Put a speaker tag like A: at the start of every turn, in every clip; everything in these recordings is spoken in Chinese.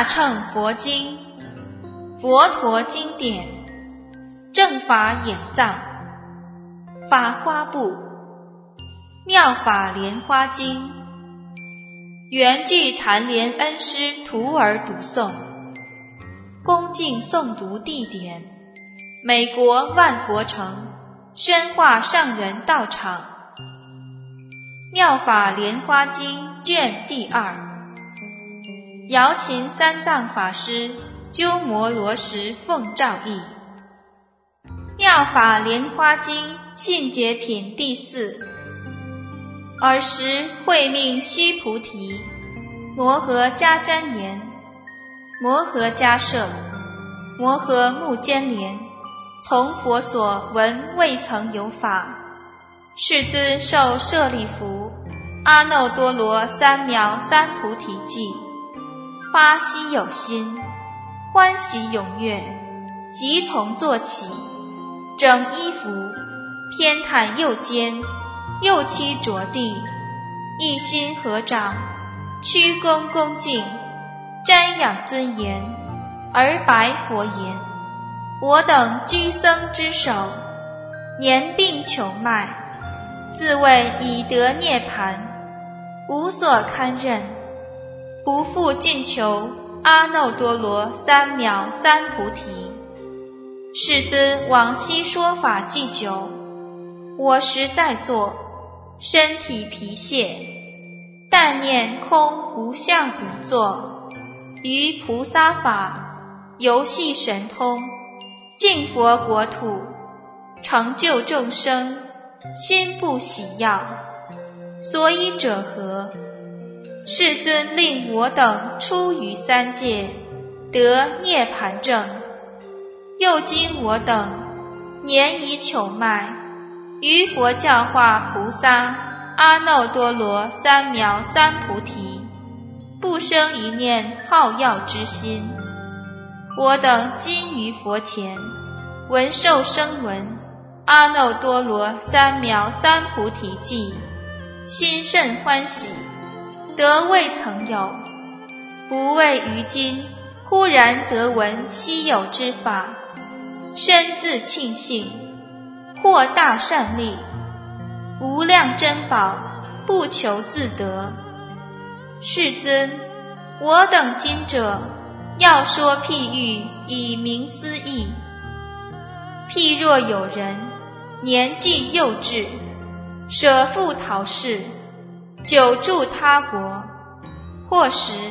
A: 大乘佛经，佛陀经典，正法眼藏，法花部，妙法莲花经，圆具禅莲恩师徒儿读诵。恭敬诵读地点：美国万佛城宣化上人道场，妙法莲花经卷第2，瑶琴三藏法师鸠摩罗什奉诏译。妙法莲花经信解品第4。尔时会命须菩提、摩诃迦旃延、摩诃迦摄、摩诃目犍连从佛所闻未曾有法，世尊受舍利弗、阿耨多罗三藐三菩提记，发希有心，欢喜踊跃，即从坐起，整衣服，偏袒右肩，右膝着地，一心合掌，屈躬恭敬，瞻仰尊严，而白佛言：我等居僧之首，年病穷迈，自谓已得涅槃，无所堪任，不复进求阿耨多罗三藐三菩提。世尊往昔说法既久，我时在座，身体疲懈，但念空无相无作，于菩萨法游戏神通，尽佛国土，成就众生，心不喜要。所以者何？世尊令我等出于三界，得涅槃证。又今我等年已朽迈，于佛教化菩萨阿耨多罗三藐三菩提，不生一念好要之心。我等今于佛前闻受声闻阿耨多罗三藐三菩提记，心甚欢喜，得未曾有，不畏于今忽然得闻稀有之法，深自庆幸，获大善利，无量珍宝，不求自得。世尊，我等今者要说譬喻，以明思义。譬若有人年纪幼稚，舍父逃世，久住他国，或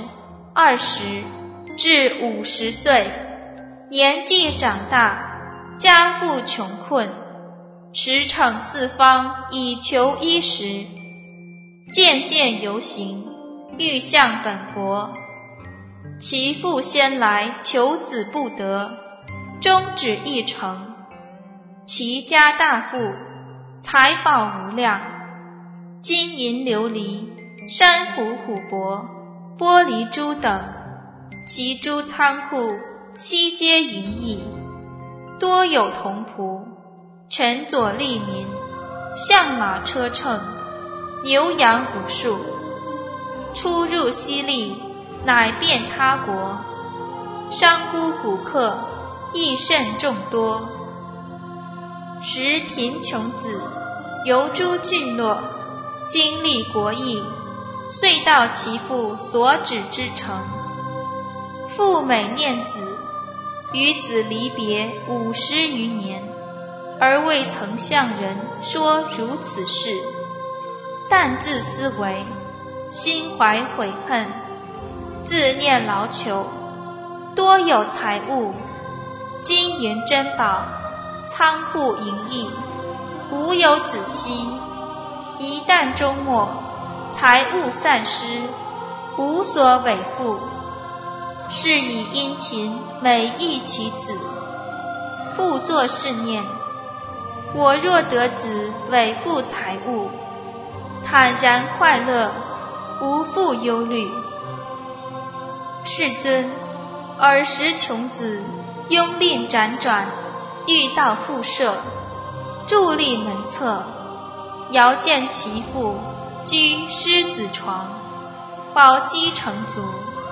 A: 10、20至50岁，年纪长大，家父穷困，驰骋四方以求衣食，渐渐游行，欲向本国。其父先来求子不得，终止一城。其家大富，财宝无量，金银琉璃、珊瑚琥珀、玻璃珠等，其诸仓库悉皆盈溢，多有童仆，乘佐利民，象马车乘，牛羊无数，出入犀利，乃遍他国。商贾古客亦甚众多。时贫穷子游诸聚落，经历国邑，遂到其父所指之城。父每念子，与子离别50余年，而未曾向人说如此事，但自思维，心怀悔恨，自念劳求，多有财物，金银珍宝，仓库盈溢，无有子息。一旦终没，财物散失，无所委负，是以殷勤每益其子。复作是念：我若得子委负财物，坦然快乐，无复忧虑。世尊，尔时穷子拥令辗转，欲到复舍，伫立门侧，遥见其父居狮子床，宝鸡成足，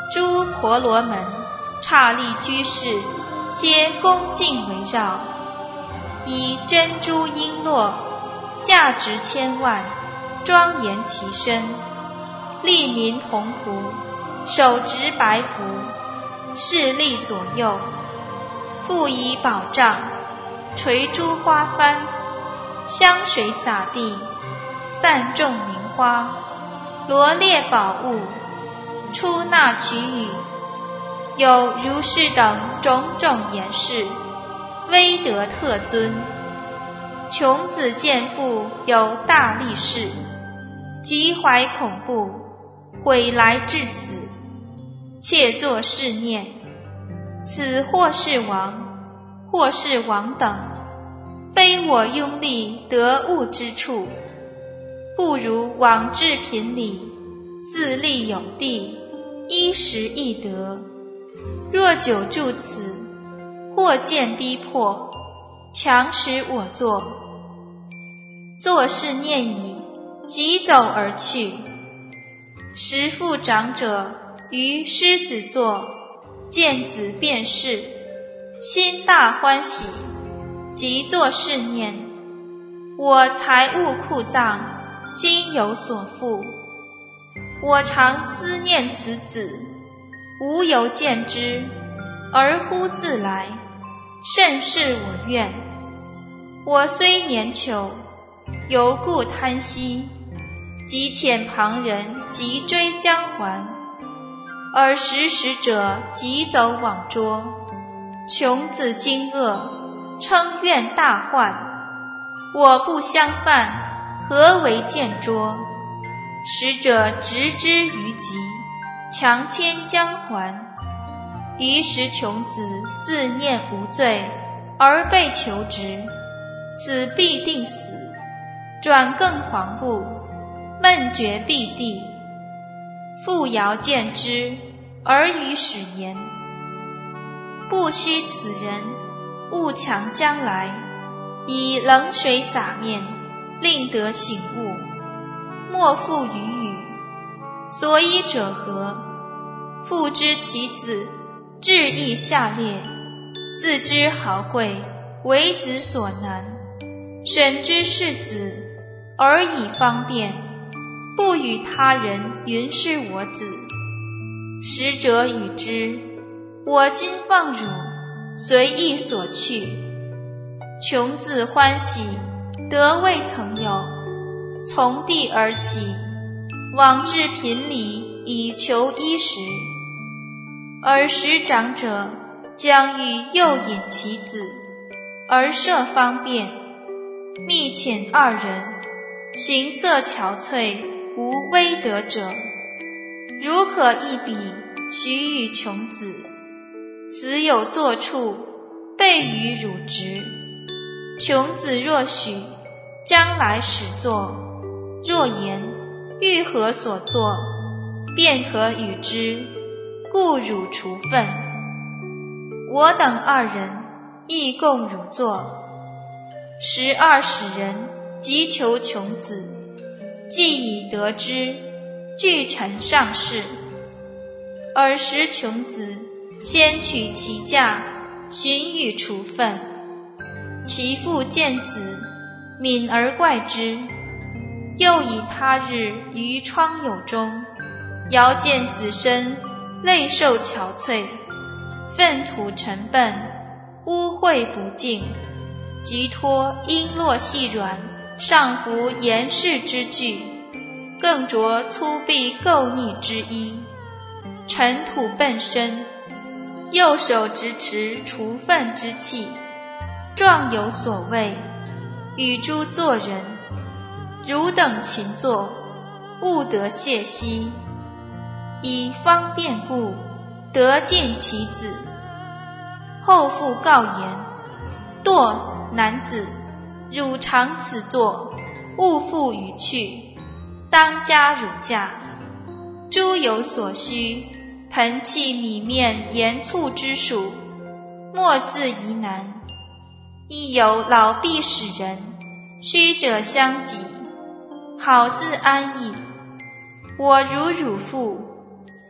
A: 诸婆罗门、刹利居士皆恭敬围绕，以珍珠璎珞价值千万，庄严其身，利民铜壶，手执白符，势力左右，复以宝杖，垂珠花幡，香水洒地，散众名花，罗列宝物，出纳取语，有如是等种种言饰，威德特尊。穷子见父有大力士，极怀恐怖，悔来至此，切作是念：此或是王，或是王等，非我拥立得物之处，不如往至贫里，自立有地，衣食易得。若久住此，或见逼迫，强使我坐。作是念已，即走而去。时父长者于狮子座，见子便是，心大欢喜，即作是念：我财物库藏，今有所负。我常思念此子，无由见之，而忽自来，甚是我愿。我虽年裘，犹故贪惜，即遣旁人急追将还，尔时使者急走往捉。穷子惊愕，称怨大患，我不相犯，何为见捉？使者执之于急，强牵将还。于时穷子自念无罪，而被求职，此必定死，转更惶怖，闷绝必地。父遥见之，而与使言：不须此人，勿强将来，以冷水洒面，令得醒悟，莫复语语。所以者何？父知其子志意下劣，自知豪贵，为子所难，审知是子，而以方便，不与他人云是我子。使者与之：我今放汝，随意所去。穷子欢喜，得未曾有，从地而起，往至贫里，以求衣食。尔时长者将欲诱引其子，而设方便，密遣二人，形色憔悴，无威德者，如可一笔，许与穷子。此有坐处，备于汝职。穷子若许，将来始作；若言欲何所作，便可与之，故汝除分。我等二人亦共汝作。12使人急求穷子，既已得之，具陈上事。尔时穷子先取其驾，寻与除分。其父见子，敏而怪之，又以他日于窗牖中，遥见子身泪受憔悴，粪土沉笨，污秽不净，即脱璎珞细软，上服严饰之具，更着粗鄙垢腻之衣，尘土奔身，右手执持除粪之器，状有所谓，与诸作人：汝等勤作，勿得懈息。以方便故，得见其子。后复告言：堕男子，汝常此作，勿复与去，当加汝驾。诸有所需，盆器米面盐醋之属，莫自疑难。亦有老婢使人，须者相给，好自安逸。我如汝父，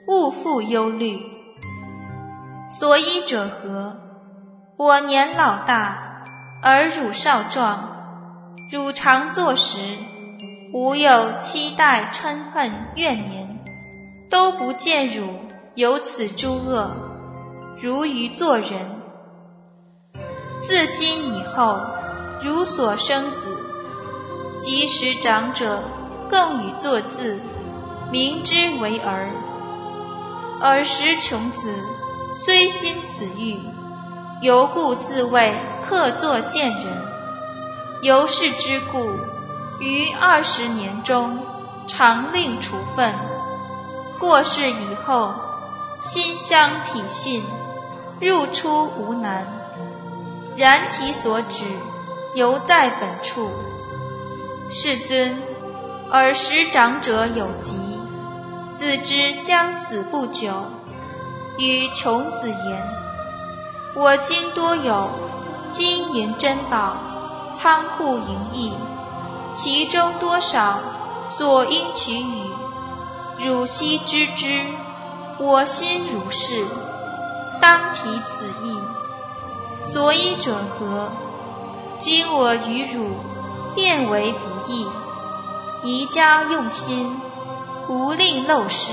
A: 勿复忧虑。所以者何？我年老大，而汝少壮，汝常作时，吾有期待嗔恨怨念，都不见汝有此诸恶，如于做人。自今以后，汝所生子，即使长者，更与作字，名之为儿。尔时穷子虽心此欲，犹故自谓克作贱人。由是之故，于20年中，常令处分。过世以后，心相体信，入出无难。然其所指，犹在本处。世尊，尔时长者有疾，自知将死不久，与穷子言：我今多有金银珍宝，仓库盈溢，其中多少所应取予，汝悉知之。我心如是，当提此意。所以者何？今我与汝变为不义，宜加用心，无令漏失。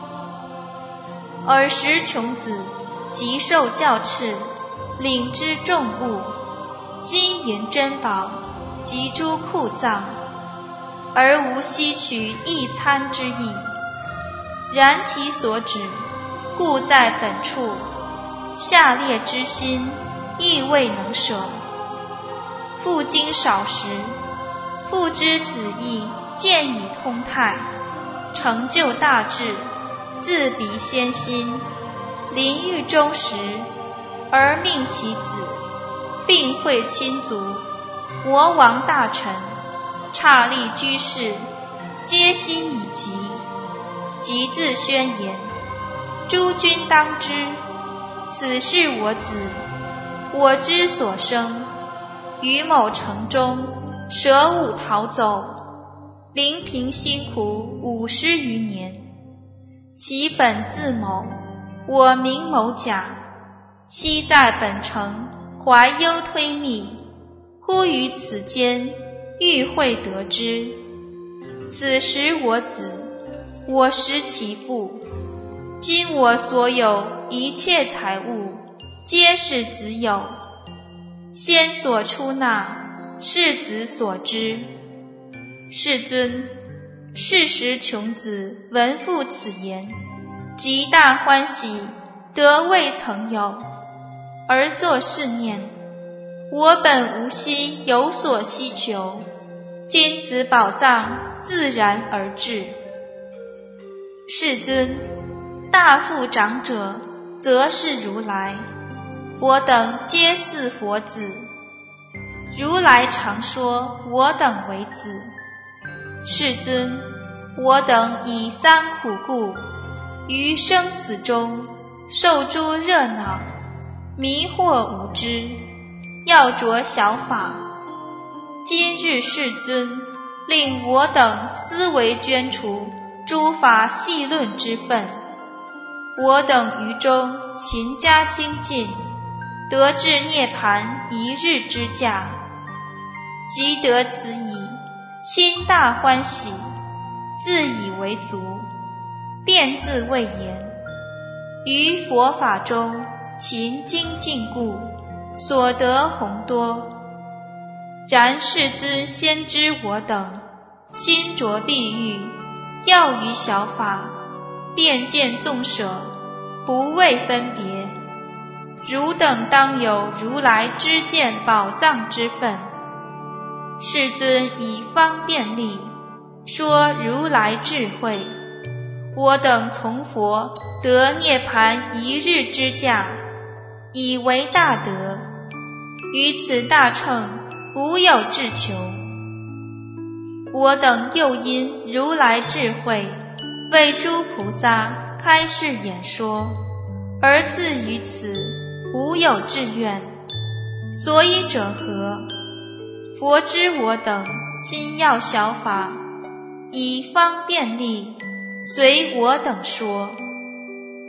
A: 尔时穷子即受教敕，领之重物，金银珍宝及诸库藏，而无悉取一餐之意。然其所指，故在本处，下列之心亦未能舍。复经少时，复知子意渐以通泰，成就大智，自彼先心。临狱终时，而命其子，并会亲族，国王大臣，刹利居士，皆心已急，即自宣言：诸君当知，此是我子，我之所生。于某城中舍吾逃走，临平辛苦50余年。其本字某，我名某甲，昔在本城怀忧推密，忽于此间遇会得知。此时我子，我识其父。今我所有一切财物，皆是子有。先所出纳，是子所知。世尊，是时穷子闻父此言，极大欢喜，得未曾有，而作是念：我本无心有所希求，今此宝藏自然而至。世尊，大富长者，则是如来。我等皆似佛子。如来常说我等为子。世尊，我等以三苦故，于生死中受诸热恼，迷惑无知，要着小法。今日世尊令我等思维捐除诸法细论之分，我等于中勤加精进，得至涅槃一日之价。即得此已，心大欢喜，自以为足，便自谓言：于佛法中勤精进故，所得宏多。然世尊先知我等心着碧玉，要于小法，便见纵舍，不为分别。汝等当有如来知见宝藏之分。世尊以方便力说如来智慧，我等从佛得涅槃一日之价，以为大德。于此大乘无有志求。我等又因如来智慧，为诸菩萨开示演说，而自于此无有志愿。所以者何？佛知我等心要小法，以方便力随我等说，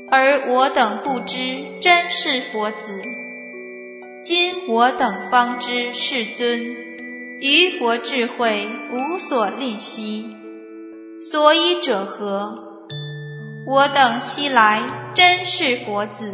A: 而我等不知真是佛子。今我等方知世尊于佛智慧无所吝惜，所以者何？我等昔来真是佛子。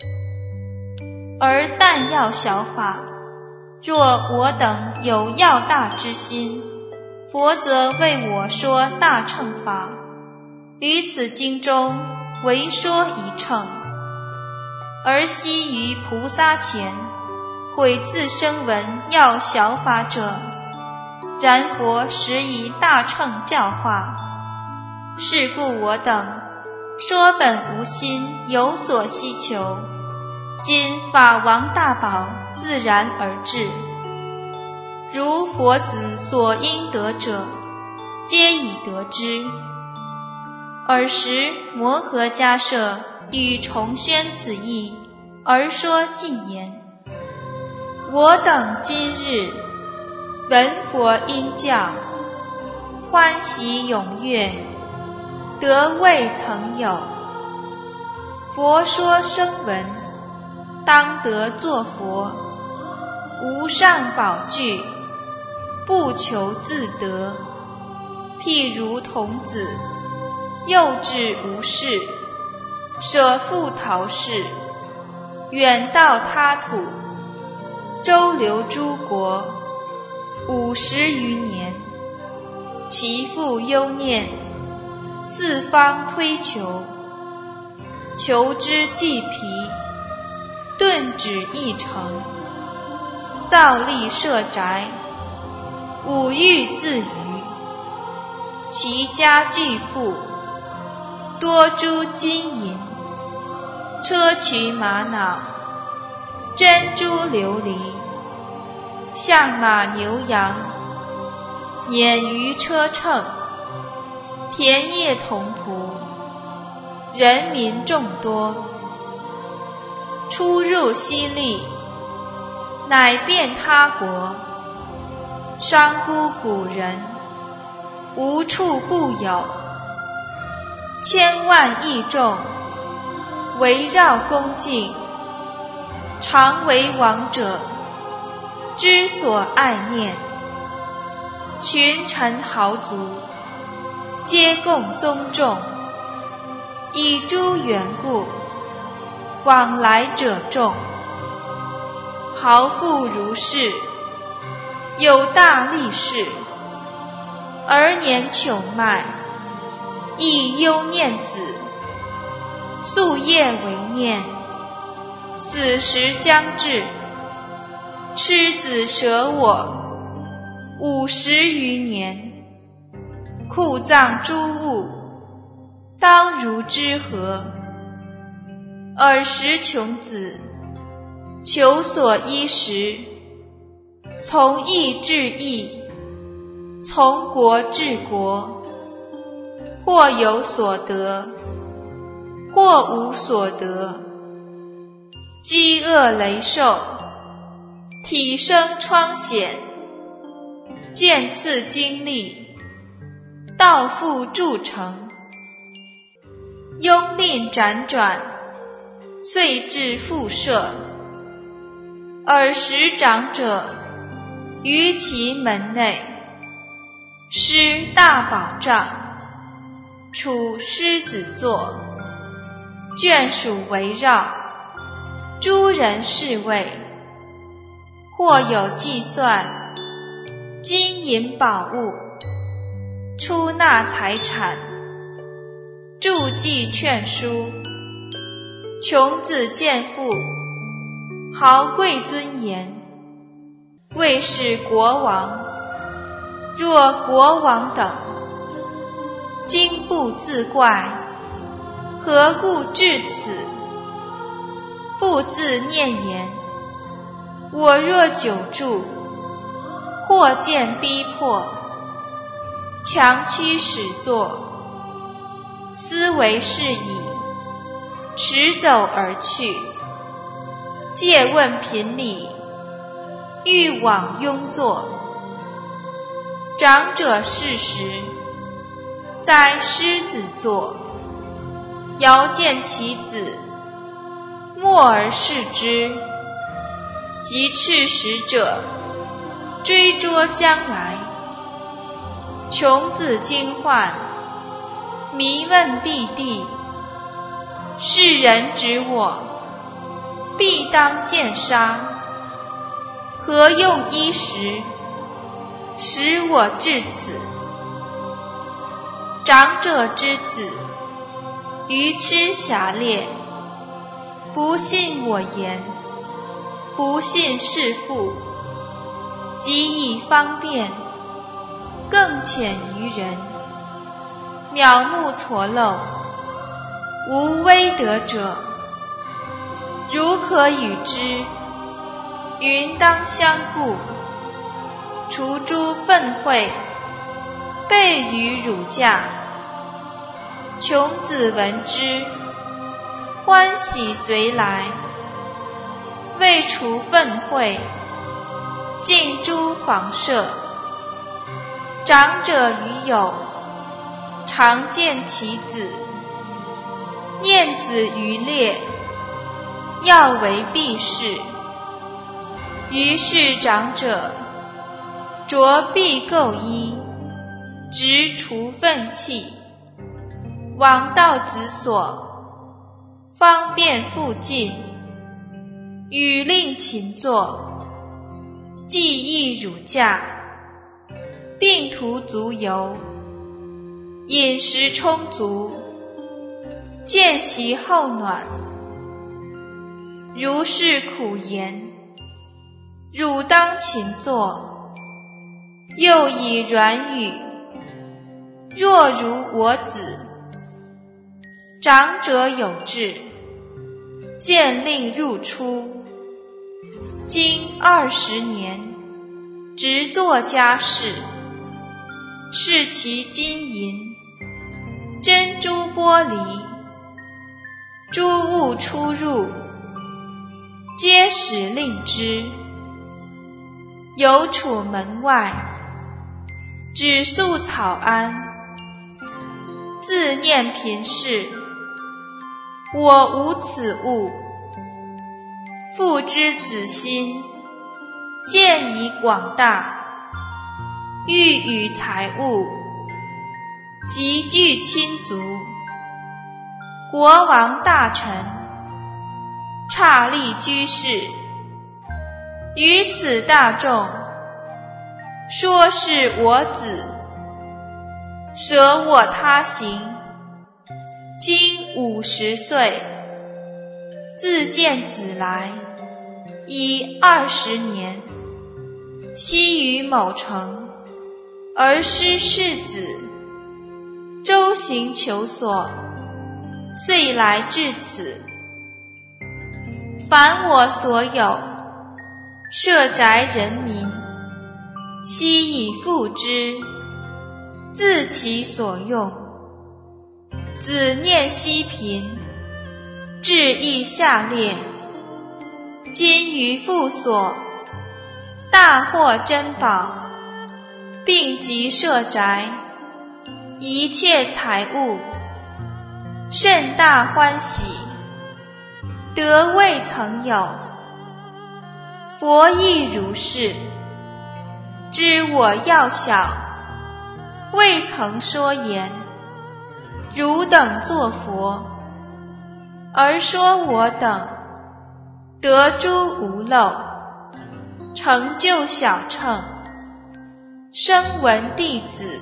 A: 而但要小法，若我等有要大之心，佛则为我说大乘法，于此经中唯说一乘。而昔于菩萨前，悔自声闻要小法者，然佛实以大乘教化。是故我等说本无心，有所希求，今法王大宝自然而至。如佛子所应得者，皆已得之。尔时摩诃迦摄欲重宣此义，而说偈言：我等今日闻佛音教，欢喜踊跃，得未曾有。佛说声闻，当得作佛，无上宝具，不求自得。譬如童子，幼稚无事，舍父逃世，远到他土，周流诸国50余年，其父忧念，四方推求，求之既疲，顿止一城，造立舍宅，五欲自娱，其家巨富，多诸金银，砗磲玛瑙，珍珠琉璃，象马牛羊，辇于车乘，田业童仆，人民众多。出入犀利，乃遍他国，商贾古人，无处不有，千万亿众，围绕恭敬，常为王者之所爱念。群臣豪族，皆共宗重，以诸缘故，往来者众。豪富如是，有大力士，儿年裘迈，亦忧念子，夙夜为念，死时将至，痴子舍我50余年，库藏诸物，当如之何？尔时穷子，求所依时，从义至义，从国至国，或有所得，或无所得，饥饿雷兽，体生疮癣，剑刺经历，道复筑城，拥令辗转，遂至复舍。尔时长者于其门内，施大宝杖，处狮子座，眷属围绕，诸人侍卫，或有计算，金银宝物，出纳财产，著记劝书，穷子贱妇，豪贵尊严，谓是国王。若国王等今不自怪，何故至此？复自念言：我若久住，或见逼迫，强驱使作，思为是矣，驰走而去。借问贫礼，欲往拥坐。长者适时，在狮子座， 遥见其子，默而视之，即斥使者追捉将来。穷子惊唤，迷问毕帝，是人指我，必当剑杀。何用衣食，使我至此？长者之子，愚痴狭劣，不信我言，不信弑父，即以方便，更浅于人，渺目错漏，无威德者，如可与之，云当相顾，除诸愤恚，备于汝驾。穷子闻之，欢喜随来，未除愤恚，尽诸房舍。长者与友，常见其子，念子于列，要为避世。于是长者着璧垢衣，直除愤气，往道子所，方便复进，与令勤坐，既忆汝驾，并途足游，饮食充足，见习后暖。如是苦言，汝当勤坐，又以软语，若如我子。长者有志，见令入出，经20年，直作家事，视其金银、珍珠玻璃，诸物出入，皆使令之。有处门外，只宿草庵，自念贫事，我无此物。父之子心，见以广大，欲与财物，集聚亲族，国王大臣，刹利居士，于此大众，说是我子，舍我他行，今50岁，自见子来，已20年，昔于某城，而失世子，周行求索，遂来至此。凡我所有，舍宅人民，悉以付之，自其所用。子念息贫，志亦下劣，今于父所，大获珍宝，并及舍宅，一切财物，甚大欢喜，德未曾有。佛亦如是，知我幼小，未曾说言，汝等作佛，而说我等得诸无漏，成就小乘，声闻弟子。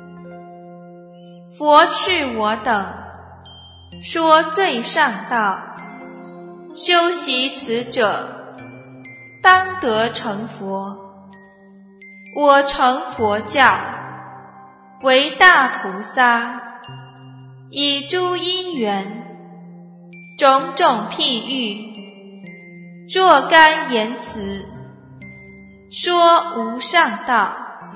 A: 佛敕我等说最上道，修习此者，当得成佛。我成佛教，为大菩萨，以诸因缘，种种譬喻，若干言辞，说无上道。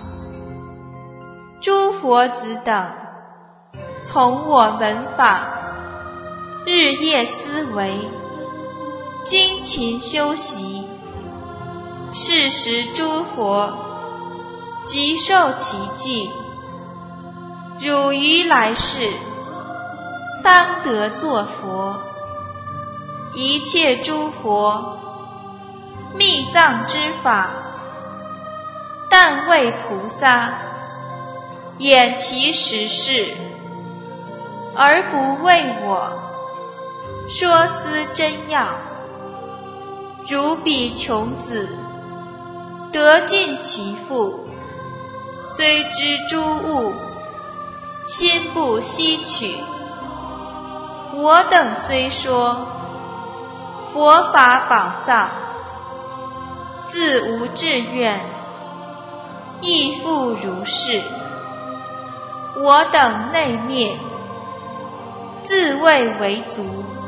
A: 诸佛子等，从我闻法，日夜思维，精勤修习，是时诸佛即受其记。汝于来世， 当得作佛。一切诸佛密藏之法，但为菩萨演其实事，而不为我说思真要。如彼穷子得尽其腹，虽知诸物，心不悉取。我等虽说佛法宝藏，自无志愿，亦复如是。我等内灭，自谓为足。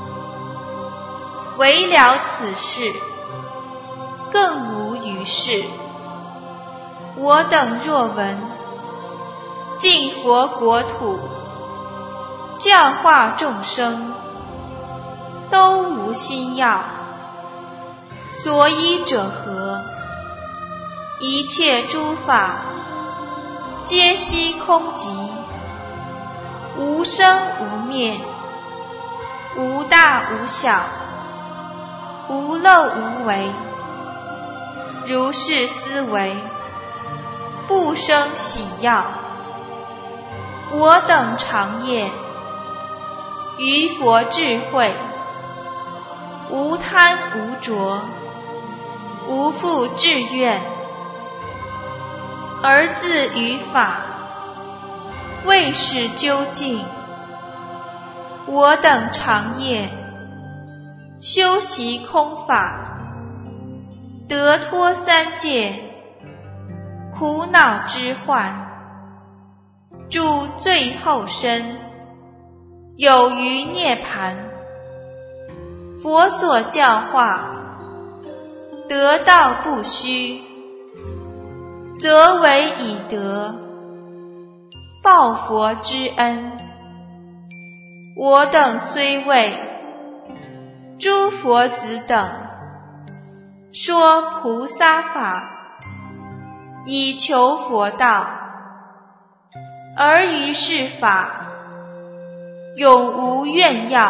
A: 唯了此事，更无余事。我等若闻尽佛国土，教化众生，都无心要。所依者何？一切诸法，皆悉空寂，无生无灭，无大无小，无漏无为。如是思维，不生喜要。我等常言，于佛智慧，无贪无着，无复志愿，而自于法，未是究竟。我等常言，修习空法，得脱三界苦恼之患，住最后身，有余涅槃。佛所教化，得道不虚，则为以德报佛之恩。我等虽为诸佛子等说菩萨法，以求佛道，而于是法永无怨要。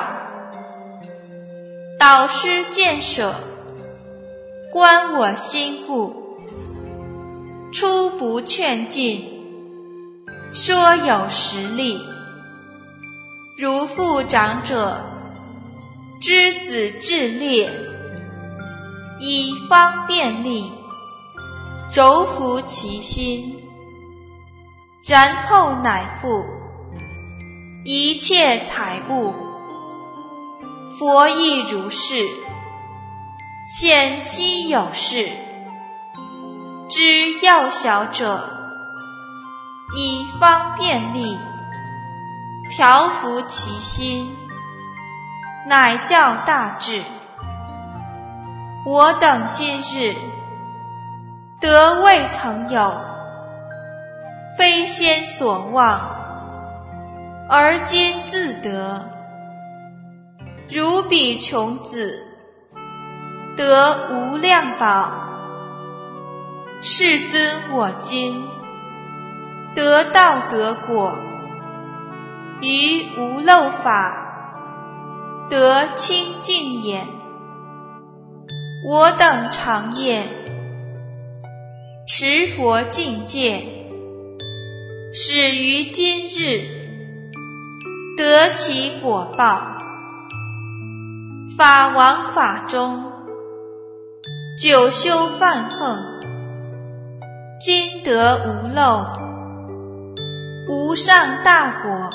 A: 导师见舍，观我心故，初不劝进，说有实力。如父长者知子智劣，以方便力柔服其心，然后乃复一切财物。佛亦如是，显悉有事，知要小者，以方便力调伏其心，乃教大智。我等今日得未曾有，非先所望，而今自得。如彼穷子得无量宝，世尊我今得道得果，于无漏法得清净眼。我等常言，持佛境界，始于今日得其果报。法王法中，久修梵行，今得无漏，无上大果。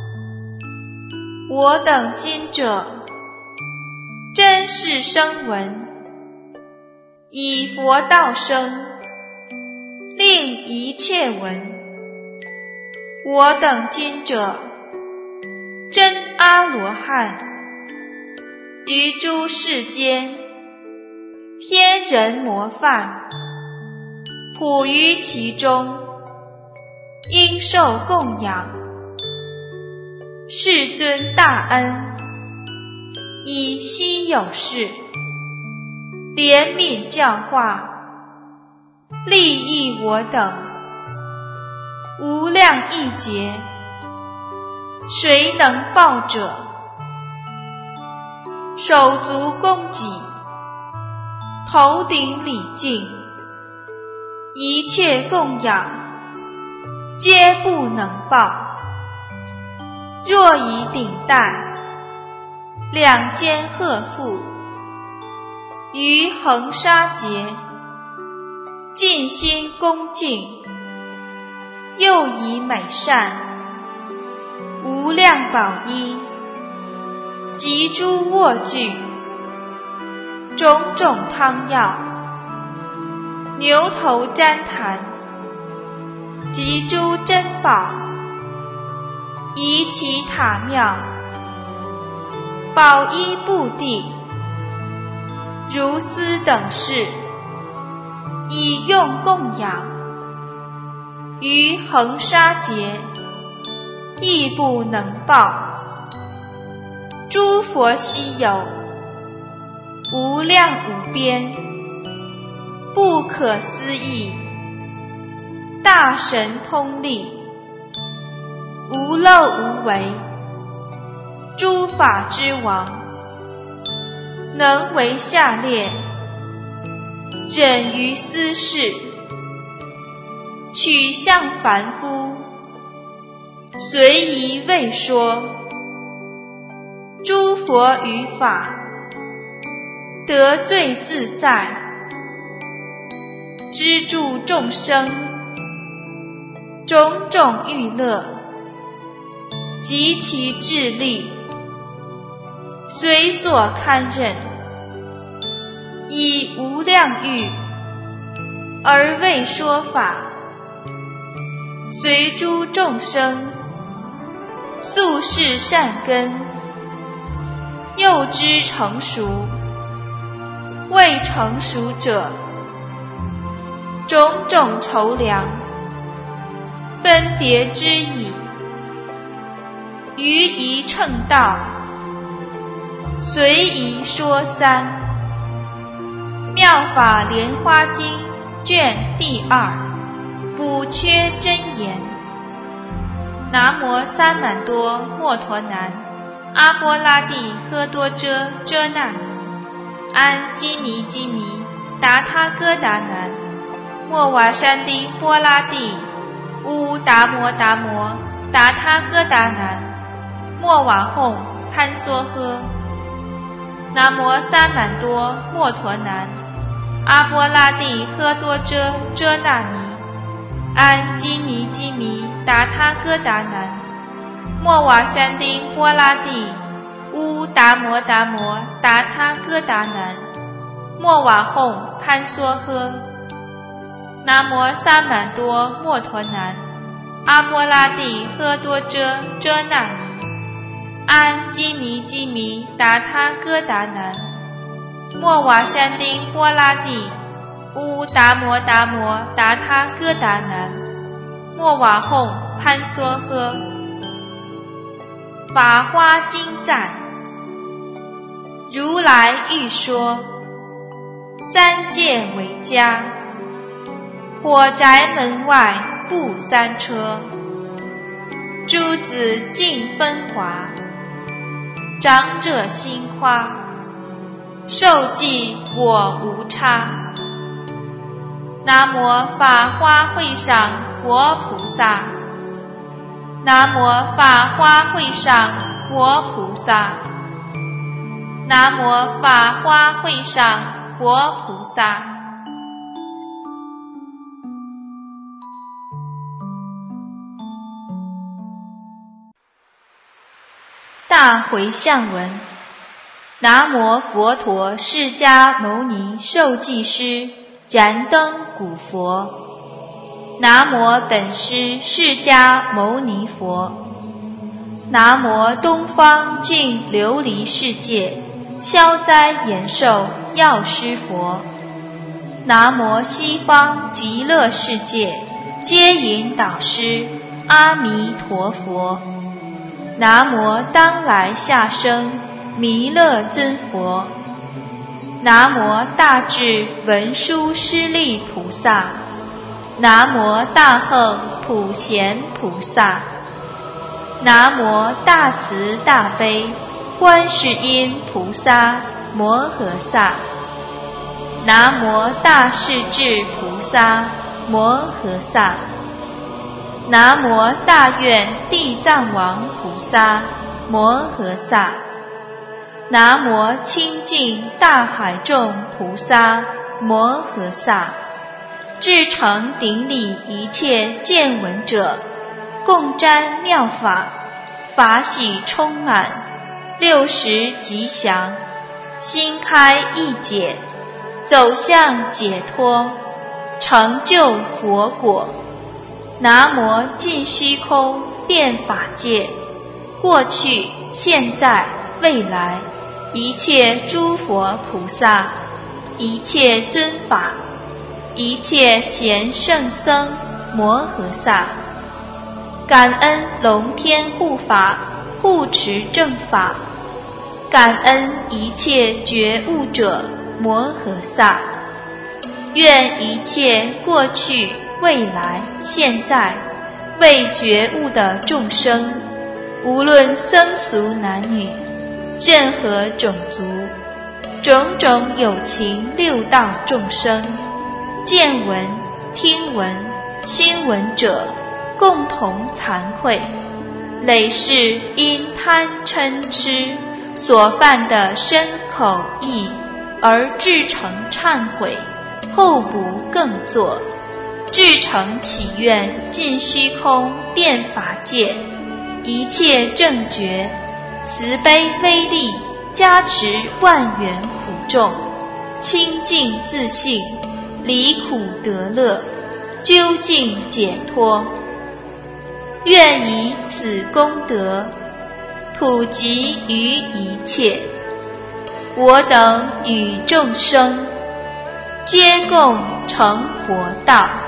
A: 我等今者，真是声闻，以佛道生，令一切闻。我等今者，真阿罗汉，于诸世间，天人模范，普于其中，应受供养。世尊大恩，以稀有事，怜悯教化，利益我等，无量亿劫，谁能报者？ 手足供给，头顶礼敬，一切供养，皆不能报。若以顶戴，两肩荷负，于恒沙节，尽心恭敬，又以美善，无量宝衣，及诸卧具，种种汤药，牛头旃檀，及诸珍宝，仪其塔庙，宝衣布地，如斯等事，以用供养，于恒沙节，亦不能报。诸佛稀有，无量无边，不可思议，大神通力，无漏无为，诸法之王，能为下列，忍于斯事，取向凡夫，随宜未说。诸佛于法，得罪自在，资助众生，种种欲乐，及其智力，随所堪任，以无量欲，而为说法，随诸众生，宿世善根，又知成熟，未成熟者，种种筹量，分别之意，于一乘道，随宜说三。妙法莲花经卷第2，补缺真言。南无萨满多摩陀南，阿波拉帝诃多遮遮那尼，安基尼基尼达他哥达南，莫瓦山丁波拉帝乌达摩达摩达他哥达南，莫瓦哄潘梭诃。南无萨满多摩陀南，阿波拉帝诃多遮遮那尼，安基尼基尼达他哥达南，莫瓦山丁波拉帝乌达摩达摩达他哥达南，莫瓦哄潘梭诃。南无萨满多摩陀南，阿波拉帝诃多遮遮那尼，安基尼基尼达他哥达南，莫瓦山丁波拉帝乌达摩达摩达他哥达南，莫瓦哄潘梭诃。法华经赞。如来欲说，三界为家，火宅门外布三车，诸子尽分华，长者心夸，受记我无差。南无法华会上佛菩萨，南无法华会上佛菩萨，南无法华会上佛菩萨。大回向文。南无佛陀释迦牟尼受记师燃灯古佛，南无本师释迦牟尼佛，南无东方净琉璃世界消灾延寿药师佛，南无西方极乐世界接引导师阿弥陀佛，南无当来下生弥勒尊佛，南无大智文殊师利菩萨，南无大横普贤菩萨，南无大慈大悲观世音菩萨摩诃萨。南无大势至菩萨摩诃萨。南无大愿地藏王菩萨摩诃萨。南无清净大海众菩萨摩诃萨。至诚顶礼一切见闻者，共沾妙法，法喜充满，60吉祥，心开意解，走向解脱，成就佛果。南无尽虚空遍法界，过去现在未来，一切诸佛菩萨，一切尊法，一切贤圣僧摩诃萨。感恩龙天护法护持正法，感恩一切觉悟者摩诃萨。愿一切过去未来现在未觉悟的众生，无论僧俗男女，任何种族，种种有情六道众生，见闻听闻听闻者，共同惭愧，累世因贪嗔痴所犯的身口意，而至诚忏悔，后不更作，至诚祈愿尽虚空遍法界一切正觉，慈悲威力加持万缘苦众，清净自性，离苦得乐，究竟解脱。愿以此功德普及于一切，我等与众生皆共成佛道。